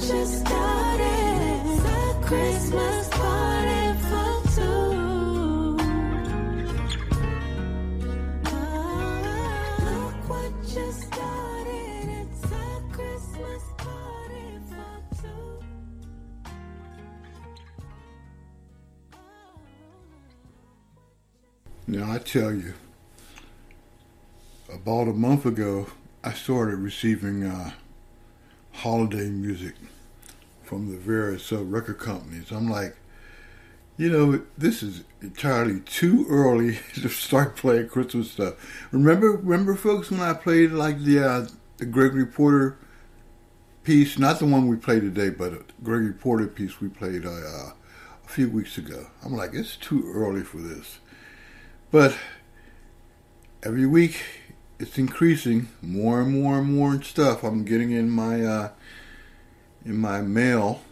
you started. It's a Christmas party for two. Look what you started. It's a Christmas party for two. Now, I tell you, about a month ago, I started receiving holiday music from the various record companies. I'm like, this is entirely too early to start playing Christmas stuff. Remember, folks, when I played like the Gregory Porter piece, not the one we played today, but a Gregory Porter piece we played a few weeks ago. I'm like, it's too early for this. But every week it's increasing more and more and more stuff I'm getting in my mail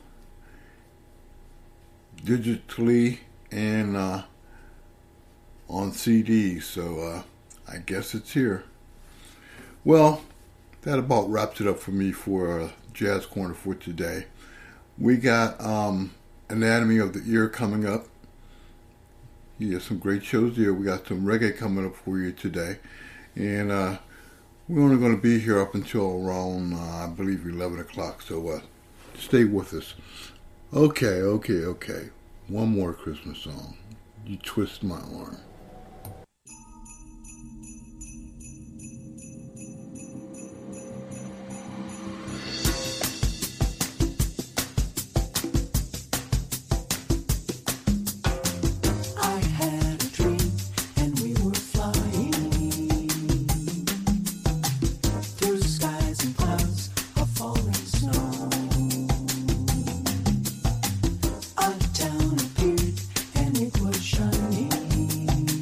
digitally and on CDs. So I guess it's here. Well, that about wraps it up for me for Jazz Corner for today. We got Anatomy of the Ear coming up. Yeah, some great shows there. We got some reggae coming up for you today. And we're only going to be here up until around, I believe, 11 o'clock. So stay with us. Okay. One more Christmas song. You Twist My Arm. A town appeared and it was shining.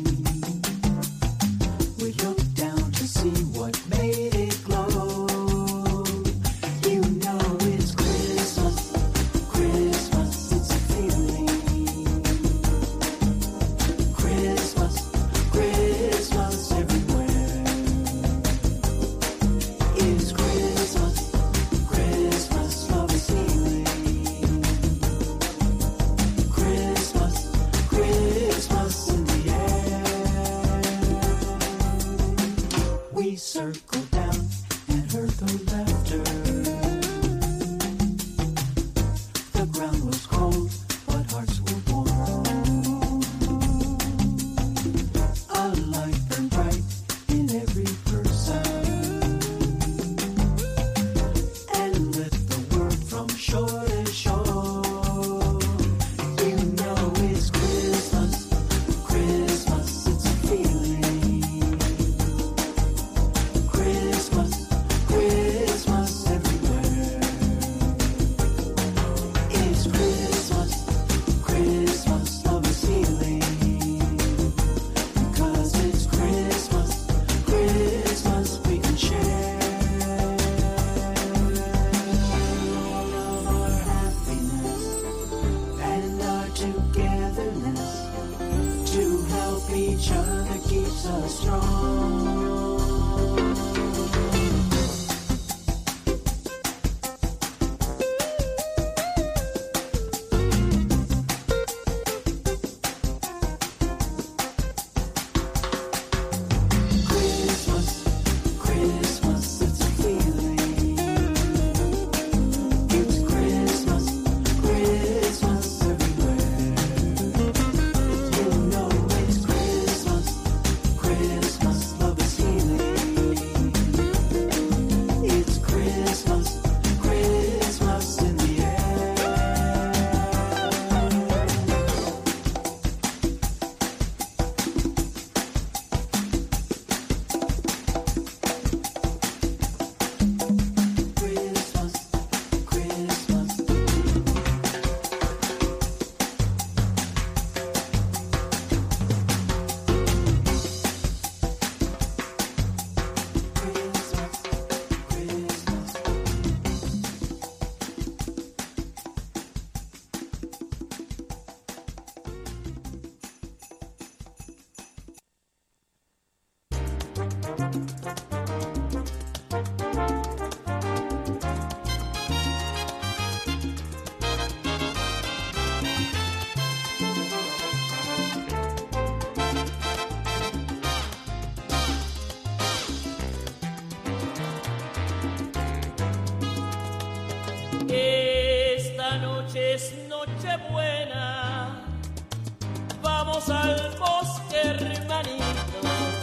es Nochebuena, vamos al bosque, hermanito,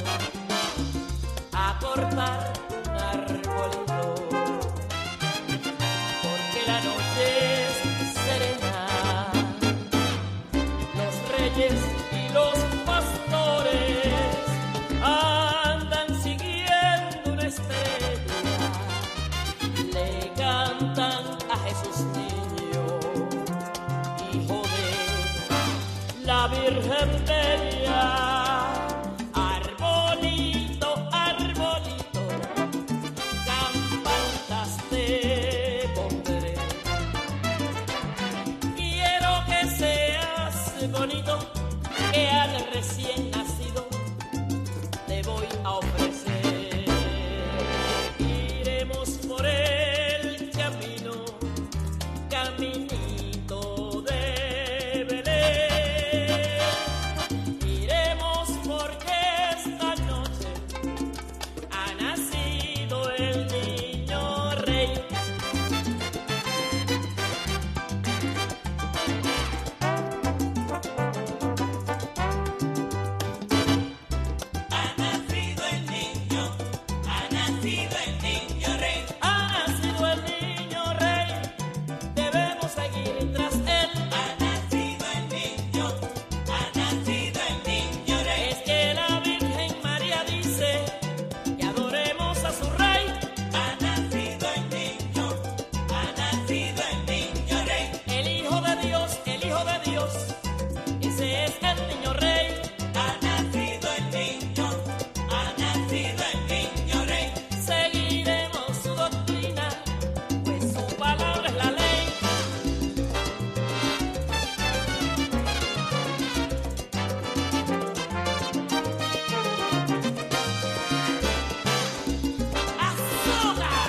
a cortar un arbolito, porque la noche es serena. Los reyes y los pastores andan siguiendo una estrella, le cantan a Jesús niño, hijo de la Virgen Bella. Arbolito, arbolito, campanitas te pondré. Quiero que seas bonito, que al recién nacido te voy a ofrecer. Iremos por el camino, caminito de Belén. Iremos porque esta noche ha nacido el niño rey. Ha nacido el niño rey. Ha nacido el niño rey, debemos seguir tras él. Ha nacido el niño rey. Es que la Virgen María dice que adoremos a su rey. Ha nacido el niño rey. El Hijo de Dios, ese es el niño rey. Ha nacido el niño rey. Seguiremos su doctrina, pues su palabra es la ley. ¡Azúcar!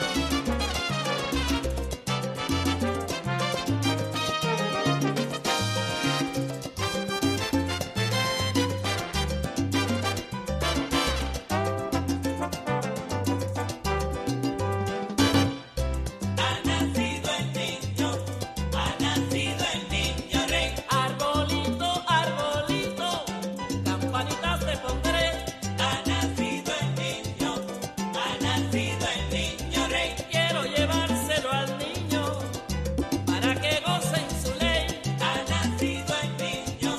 Ha nacido el niño rey. Arbolito, arbolito, campanitas te pondré. Ha nacido el niño rey. Quiero llevárselo al niño para que goce en su ley. Ha nacido el niño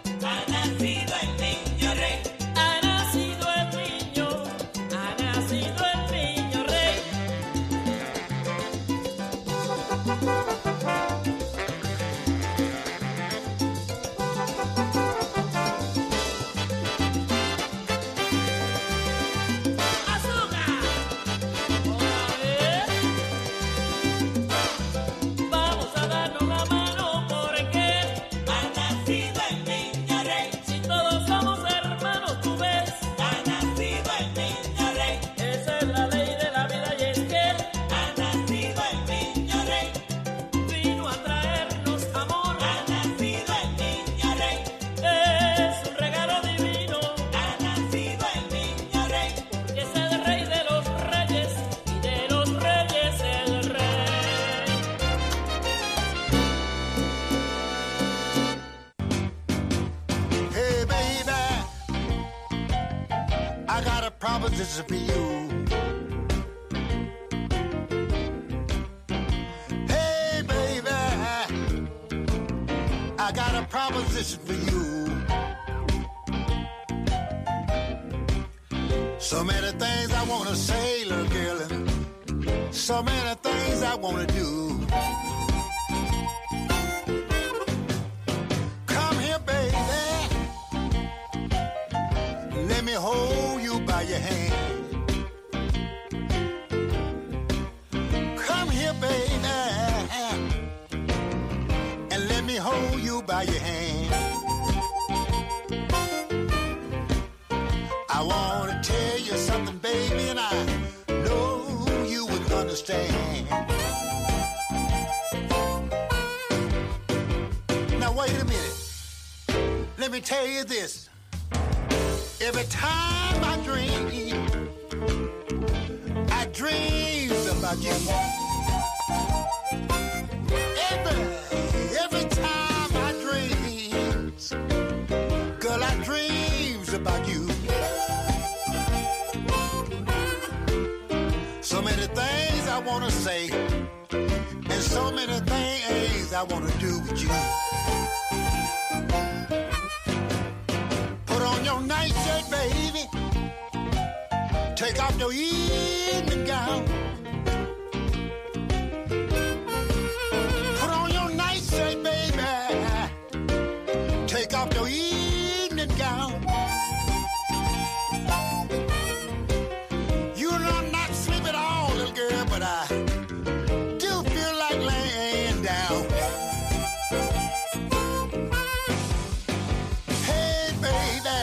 rey. Ha nacido el niño rey. ¡Azúcar! Otra vez. Vamos a darnos la mano porque Ha nacido el niño rey. si todos somos hermanos, tú ves, Ha nacido el niño rey. esa es la ley de la vida y es que él Ha nacido el niño rey. vino a traernos amor. Ha nacido el niño rey. Es un regalo divino, Ha nacido el niño rey. que es el rey de los reyes y de los reyes el rey. Hey, baby, I got a proposition for you. Hey, baby, I got a proposition for you. So many things I want to say, little girl, and so many things I want to do. Come here, baby. Let me hold you by your hand. Come here, baby. And let me hold you by your hand. I want to tell you something, baby, and I know you would understand. Now, wait a minute. Let me tell you this. Every time I dream about you. Every So many things I wanna say, and so many things I wanna do with you. Put on your nightshirt, baby. Take off your evening gown. Put on your nightshirt, baby. Take off your evening gown. You know I'm not sleep at all, little girl, but I do feel like laying down. Hey, baby,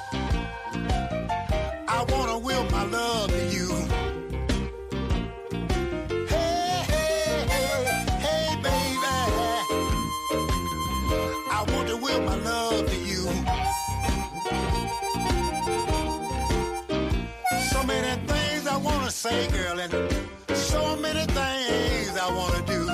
I wanna will my love to you. Hey, hey, hey, hey, baby, I want to will my love to you. So many things I wanna say, girl, and so many things I wanna do.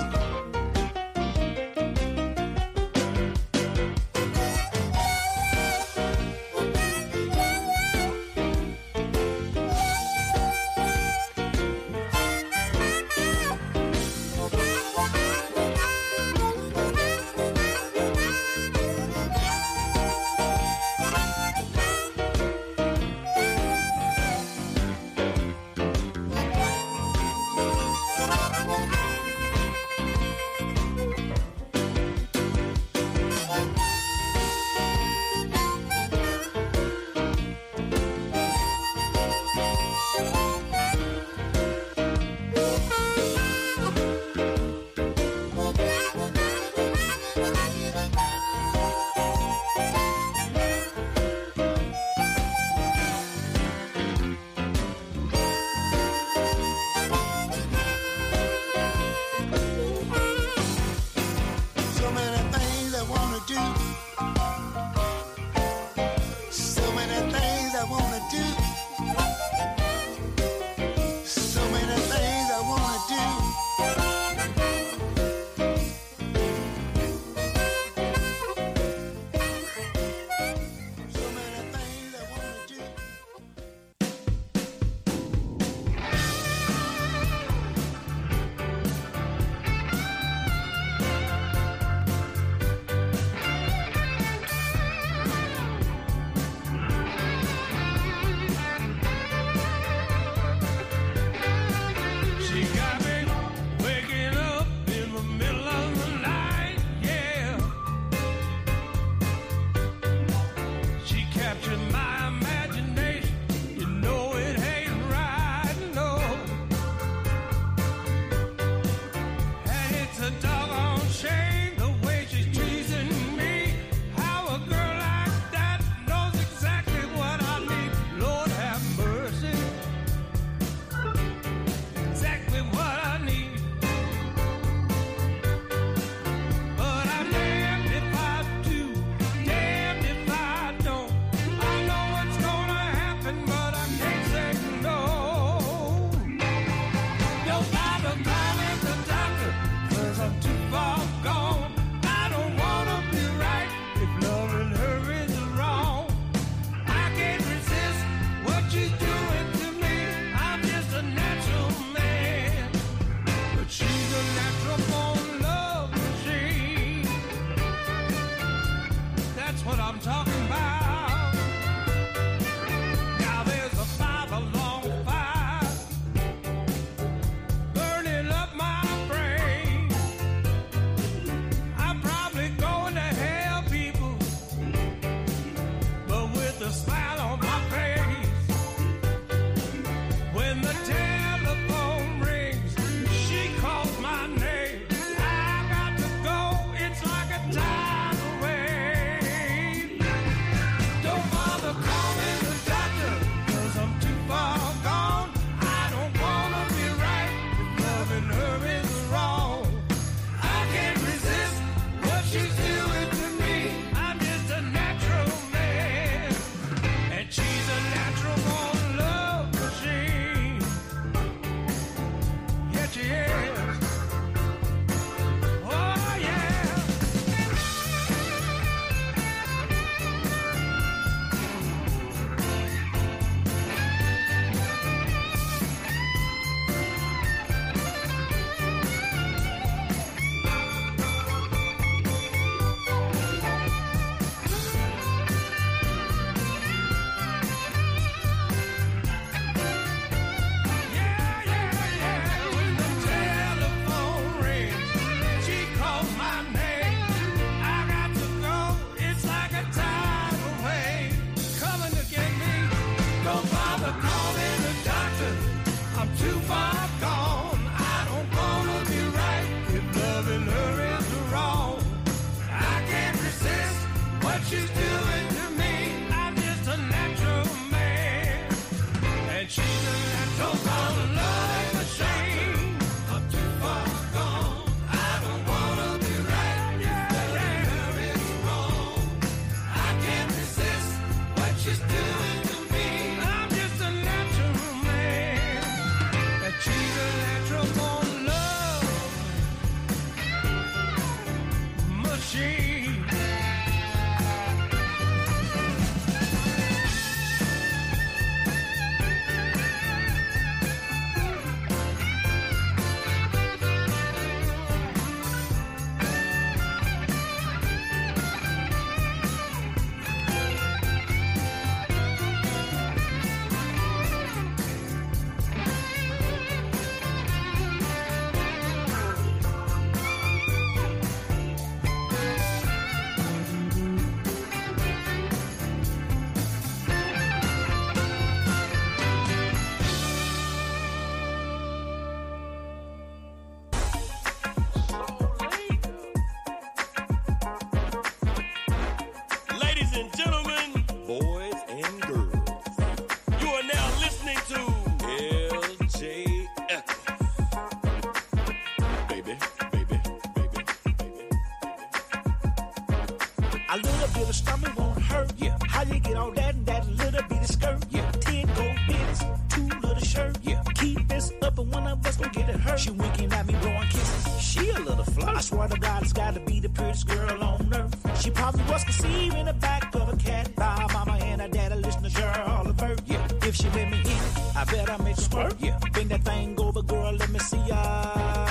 A little bit of stomach won't hurt. Yeah. How you get all that in that little bitty skirt? Yeah. 10 gold bitties, 2 little shirt. Yeah. Keep this up and one of us gon' get it hurt. She winking at me, blowing kisses. She a little flirt. I swear to God, it's gotta be the prettiest girl on earth. She probably was conceived in the back of a cat by her mama and her daddy. Listen to Gerald Levert. Yeah. If she let me in it, I bet I make her squirt. Yeah. Bring that thing over, girl. Let me see ya.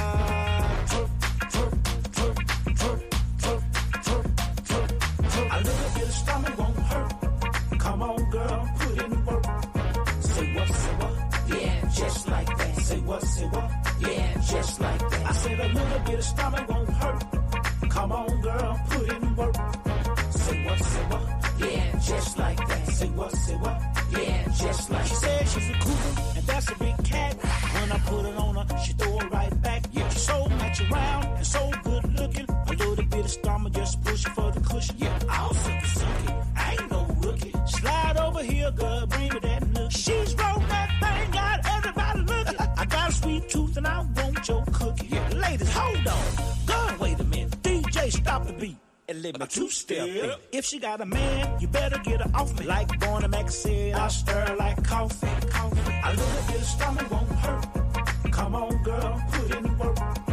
A little bit of stomach won't hurt. Come on, girl, put in work. Say what, yeah, just like that. Say what, yeah, just like that. I said a little bit of stomach won't hurt. Come on, girl, put in work. Say what, yeah, just like that. Say what, yeah, just like that. She said she's a cougar, and that's a big cat. When I put it on her, she throw it right back. Yeah, she's so natural and so good looking. A little bit of stomach, just push it for the cushion. Yeah, I'll suck it. I ain't no rookie. Slide over here, girl, bring me that nookie. She's rolled that thing, got everybody looking. I got a sweet tooth and I want your cookie. Yeah, ladies, hold on. Girl, wait a minute. DJ, stop the beat. And let me two-step in. If she got a man, you better get her off me. Like Barney Mac said, I stir like coffee. A little bit of stomach won't hurt. Come on, girl, put in work.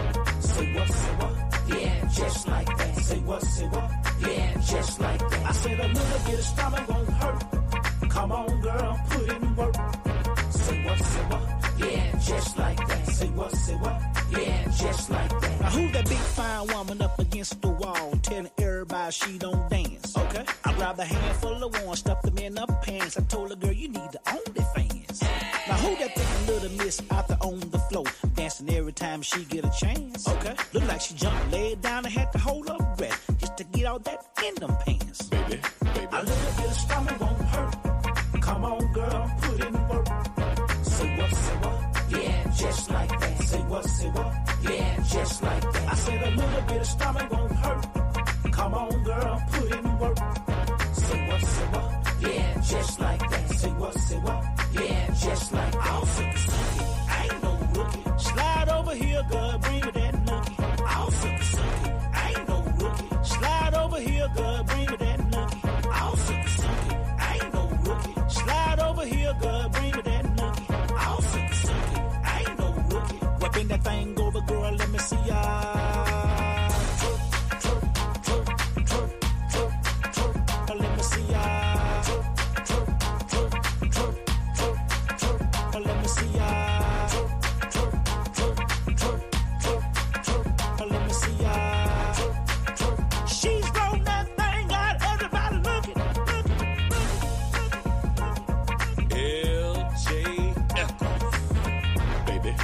Say what, yeah, just like that. Say what, yeah, just like that. I said a little bit of stomach won't hurt. Come on, girl, put in work. Say what, yeah, just like that. Say what, yeah, just like that. Now who's that big fine woman up against the wall, telling everybody she don't dance? Okay. I grabbed a handful of one, stuffed them in her pants. I told her, girl, you need the OnlyFans. Now who that thinking little miss out there on the floor, dancing every time she get a chance? Okay. Look like she jumped, laid down and had to hold her breath just to get all that in them pants. Baby. A little bit of stomach won't hurt. Come on, girl, put in work. Say what, yeah, just like that. Say what, yeah, just like that. I said a little bit of stomach won't hurt. Come on, girl, put in work. Say what, yeah, just like that. Say what, yeah, just like that. I'll suck it. I ain't no rookie. Slide over here, girl, bring me that nookie. I'll suck it. I ain't no rookie. Slide over here, girl, bring me that nookie. I'll suck it. I ain't no rookie. Slide over here, girl, bring me that nookie. I'll suck it. I ain't no rookie. Well, bring that thing over, girl, let me see ya. Let me see ya. Let me see ya. Let me see ya. She's rolled that thing, got everybody looking. LJ Echoes. Baby.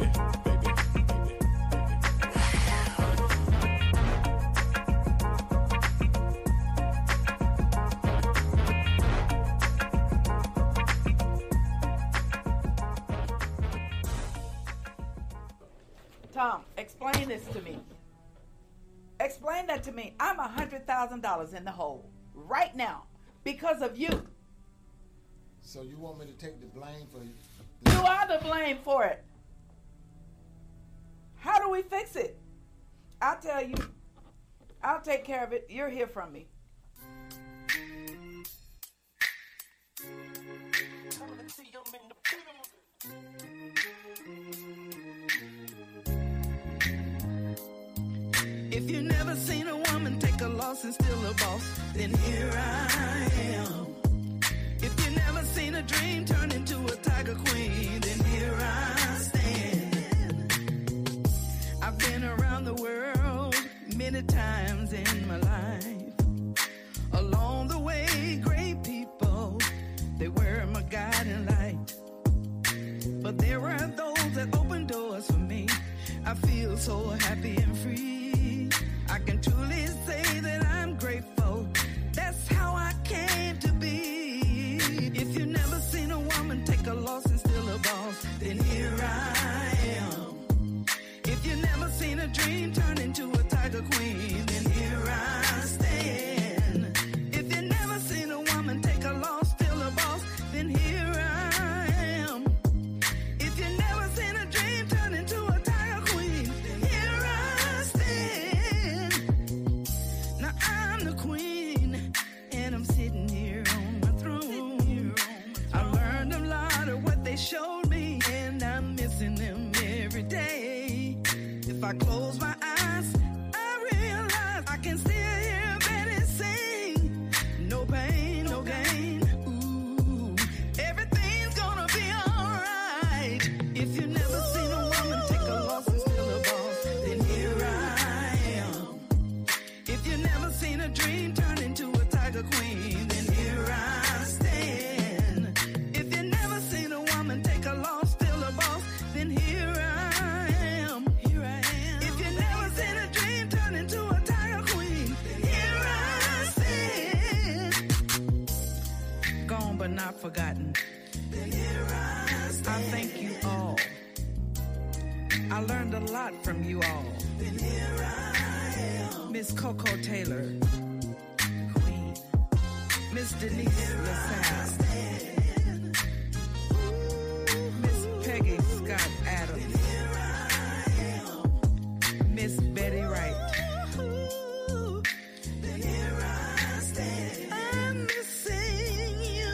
Tom, explain this to me. Explain that to me. I'm $100,000 in the hole right now because of you. So you want me to take the blame for You are the blame for it. How do we fix it? I'll tell you. I'll take care of it. You'll hear from me. If you never seen a woman take a loss and still a boss, then here I am. If you never seen a dream turn into a tiger queen, then here I stand. I've been around the world many times in my life. Along the way, great people, they were my guiding light. But there were those that opened doors for me. I feel so happy and free. I can truly say that I'm grateful. That's how I came to be. If you've never seen a woman take a loss and still a boss, then here I am. If you've never seen a dream turn into a tiger queen, then here I stand. If you've never seen a woman take a loss, still a boss, then here I am. If you've never seen a dream turn into a tiger queen, then here I stand. Now I'm the queen. I close my eyes, I realize I can still hear Betty sing. No pain, no gain. Ooh, everything's gonna be alright. If you never seen a woman take a loss and still a boss, then here I am. If you never seen a dream turn into a tiger queen, then here I stand. If you never seen a woman take a loss, still a boss, then here I am. Here I am. If you never seen a dream turn into a tiger queen, then here I stand. Gone but not forgotten. Then here I stand. I thank you all. I learned a lot from you all. Then here I am. Miss Coco Taylor, Queen. Miss Denise LaSalle. Miss Peggy Scott Adams. Miss Betty Wright. I'm missing you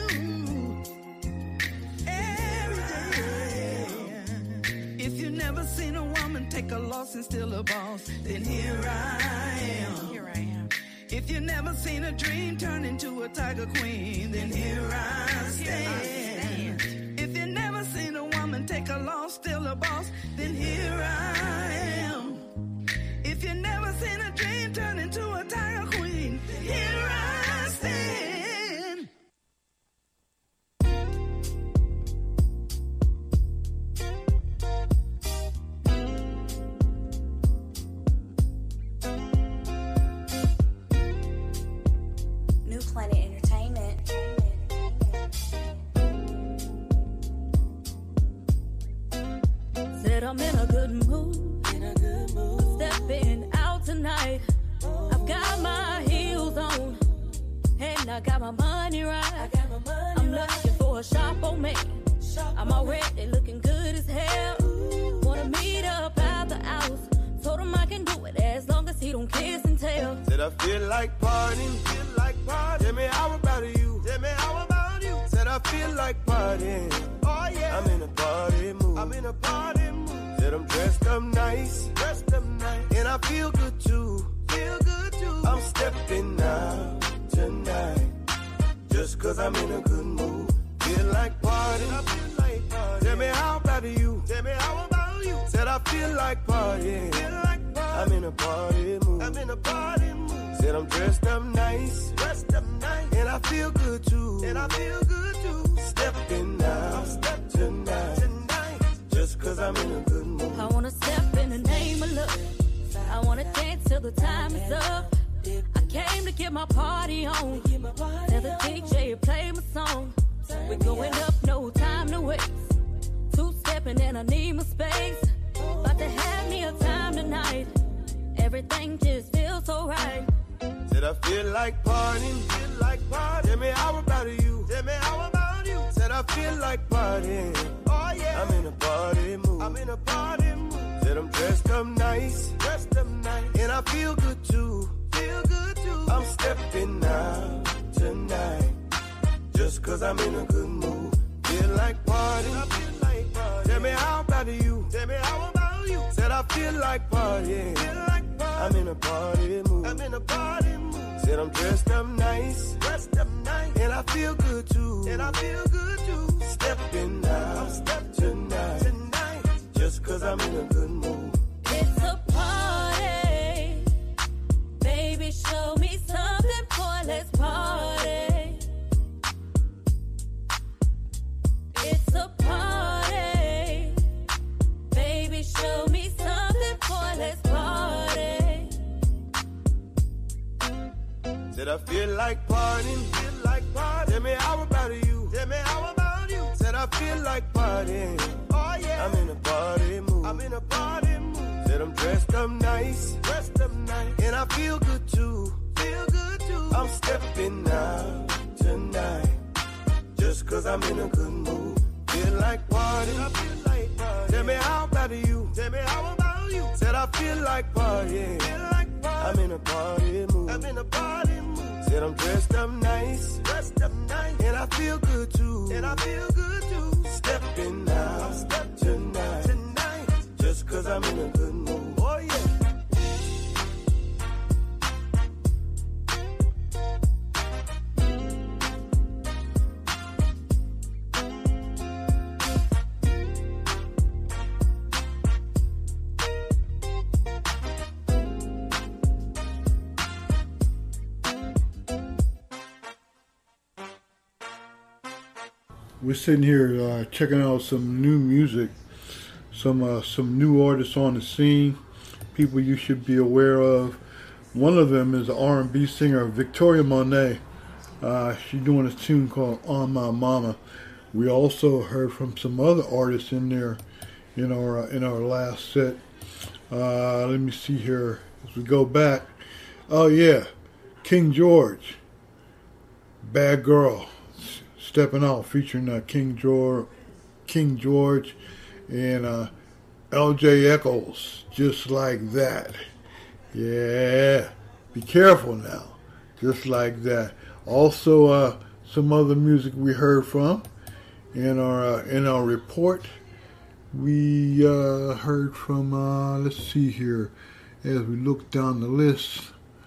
every day. If you never seen a woman take a loss and still a boss, then here I am. Here I am. If you never seen a dream turn into a tiger queen, then here I stand. If you never seen a woman take a loss, still a boss, then here I am. If you never seen a dream turn into a tiger queen, here I stand. New Planet Entertainment. Said I'm in a good mood. Stepping out tonight. I've got my heels on. And I got my money right. I'm looking for a shop on me. I'm already looking good as hell. Wanna meet up at the house. Told him I can do it as long as he don't kiss and tell. Said I feel like partying, Tell me how about you? Said I feel like partying. Oh yeah. I'm in a party mood. Said I'm dressed up nice. And I feel good too. I'm stepping out tonight. Just cause I'm in a good mood. Feel like partying. Tell me how about you? Said I feel like partying. I'm in a party mood. Said I'm dressed up nice. And I feel good too. Stepping out tonight. Just cause I'm in a good mood. I wanna step in the name of love. I wanna dance till the time is up. I came to get my party on. Tell the DJ to play my song. We're going up, no time to waste. Two-stepping and I need my space. About to have me a time tonight. Everything just feels so right. Said I feel like partying. Tell me how about you? Said I feel like partying. Oh yeah. I'm in a party mood. Said I'm dressed up nice. And I feel good too. I'm stepping out tonight. Just cause I'm in a good mood. Feel like partying. Tell me how about you? Said I feel like partying. I'm in a party mood. Said I'm dressed up nice. And I feel good too. Stepping out tonight. Just cause I'm in a good mood. It's a party. Baby, show me something, boy, let's party. It's a party. Baby, show me something, boy, let's party. Said I feel like partying. Tell me how about you? Said I feel like partying. Oh yeah. I'm in a party mood. Said I'm dressed up nice. And I feel good too. I'm stepping out tonight. Just cause I'm in a good mood. Feel like partying. Tell me how about you? Said I feel like partying. I'm in a party mood. Said I'm dressed up nice. And I feel good too. Stepping out tonight. Just cause I'm in a good mood. Oh yeah. we're sitting here checking out some new music, some new artists on the scene, people you should be aware of. One of them is the R&B singer Victoria Monet. She's doing a tune called On My Mama. We also heard from some other artists in there in our last set. Let me see here as we go back. Oh yeah, King George, Bad Girl, stepping out, featuring King George and LJ Echols, Just Like That. Yeah, be careful now, Just Like That. Also, some other music we heard from in our report. We heard from, let's see here, as we look down the list.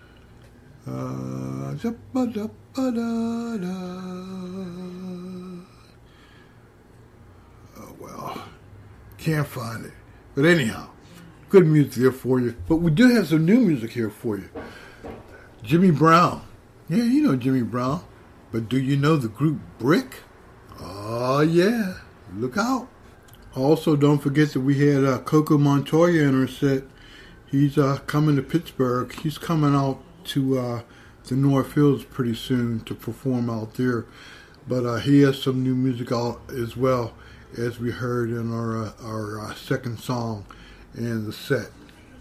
Oh, well, can't find it. But anyhow, good music there for you. But we do have some new music here for you. Jimmy Brown. Yeah, you know Jimmy Brown. But do you know the group Brick? Oh, yeah. Look out. Also, don't forget that we had Coco Montoya in our set. He's coming to Pittsburgh. He's coming out to the North Hills pretty soon to perform out there. But he has some new music out as well, as we heard in our second song in the set.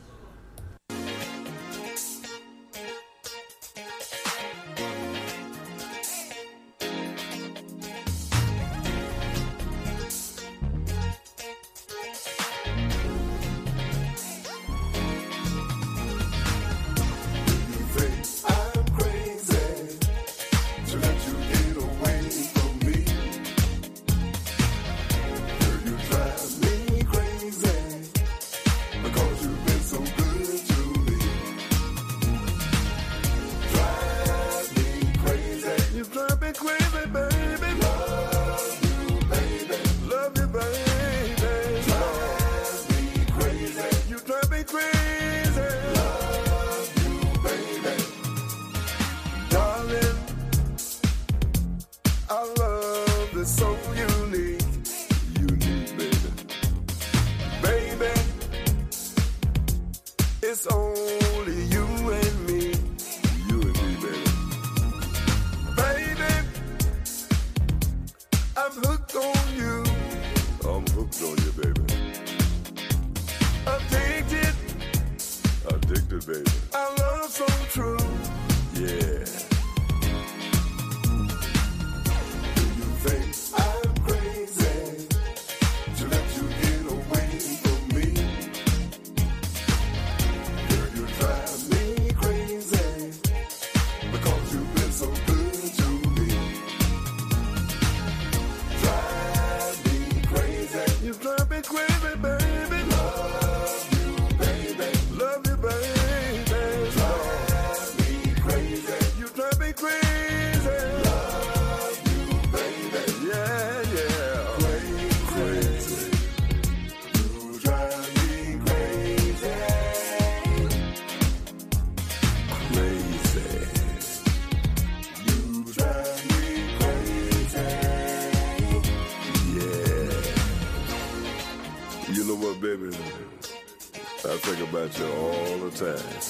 You all the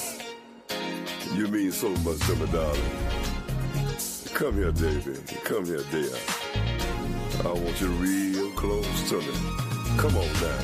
time. You mean so much to me, darling. Come here, baby. Come here, dear. I want you real close to me. Come on now.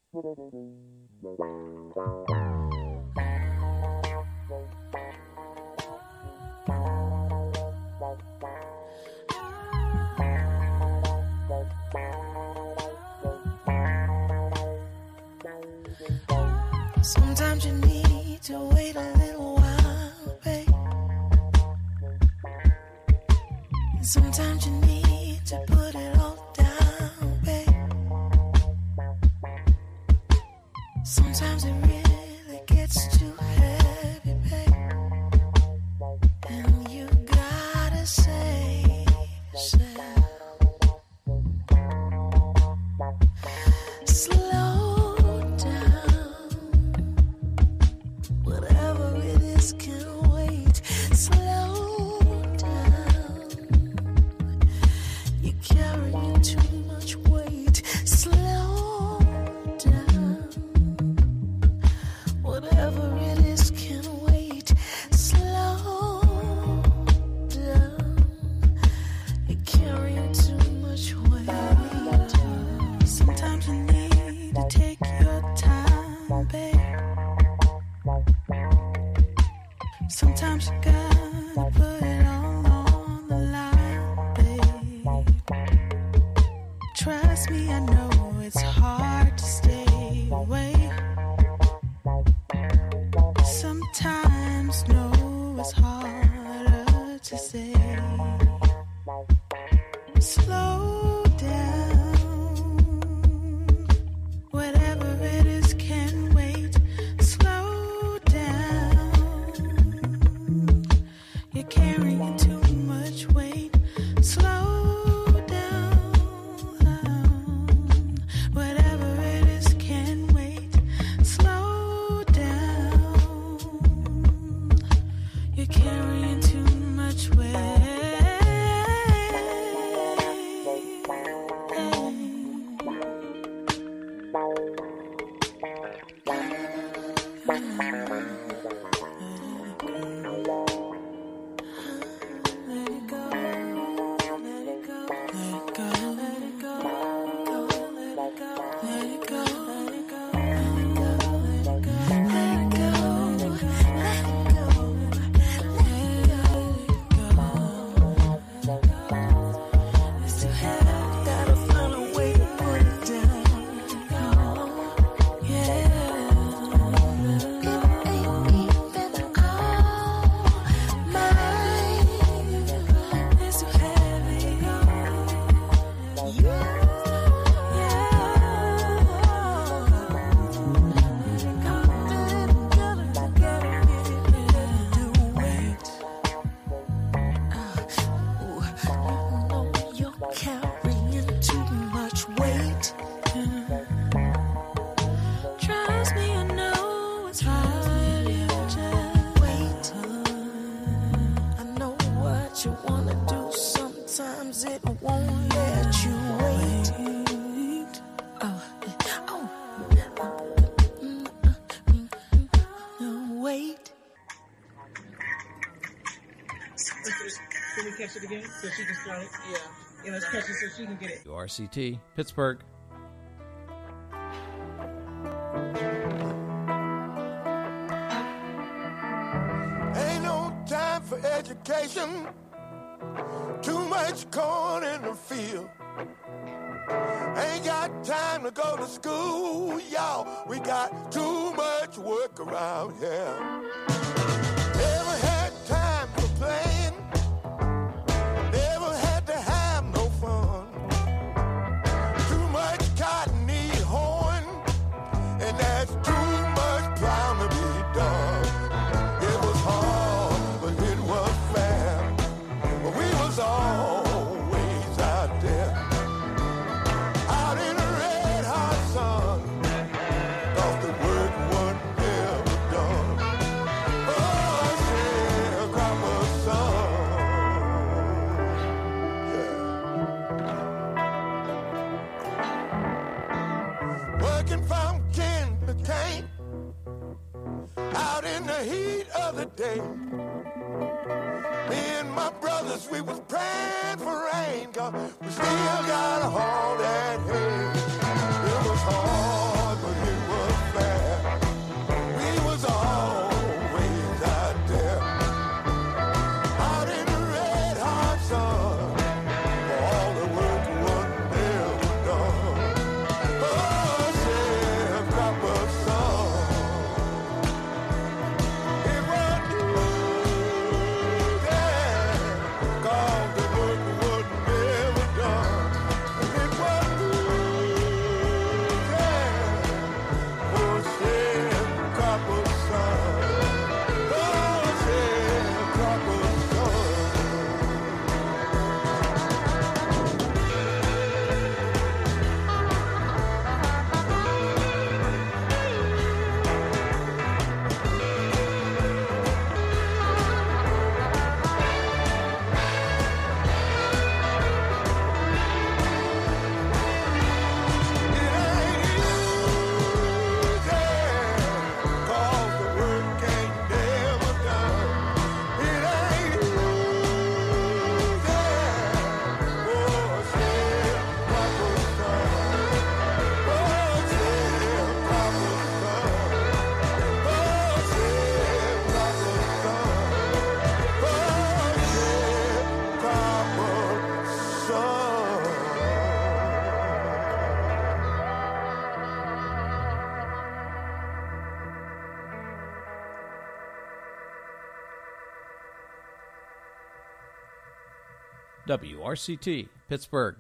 Sometimes you need to wait a little while, babe. Sometimes you need to put it all down, babe. Sometimes it really gets too heavy, babe. And you gotta say, slow down. Whatever it is can wait. Slow down. You're carrying too much weight. Slow down. Whatever it is can wait. Slow down. You're carrying too much weight. Sometimes you need to take your time, babe. Sometimes you gotta put it all on the line, babe. Trust me, I know it's hard to stay away. Sometimes, no, it's harder to say. Slow down. Whatever it is can wait. Slow down. You're carrying too much weight. Slow down. Whatever it is can wait. Slow down. You're carrying too much weight. Gotta find a way to put it down. Can we catch it again so she can start it? Yeah, let's catch it so she can get it. RCT, Pittsburgh. Ain't no time for education. Too much corn in the field. Ain't got time to go to school, y'all. We got too much work around here. Never had time for playing. Never had to have no fun. Too much cotton need hoeing, and that's too much plowing to be done. It was hard, but it was fair. But we was always out there, out in the red hot sun. Thought the work wasn't never done. Oh, sharecropper son. Yeah. Working from kin to cane, out in the heat of the day. Me and my brothers, we was praying for rain, 'cause we still got all that hay. It was hard, but WRCT, Pittsburgh.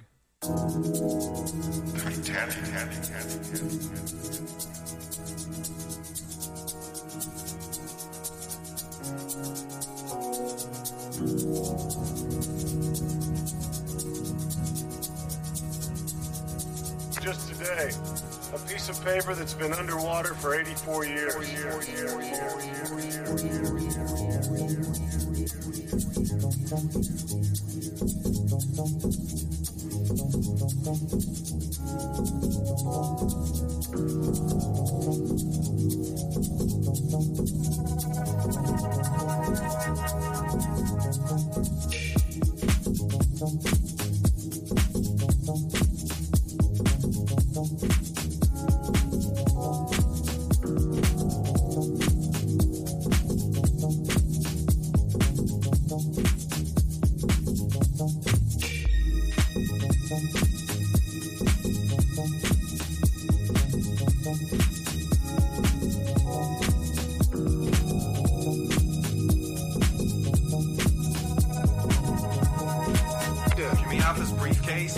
Just today, a piece of paper that's been underwater for 84 years. Can we have this briefcase?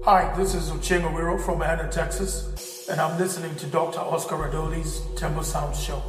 Hi, this is Uchenga Wiro from Atlanta, Texas, and I'm listening to Dr. Oscar Radoli's Temple Sound Show.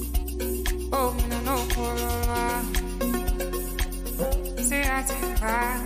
Bye.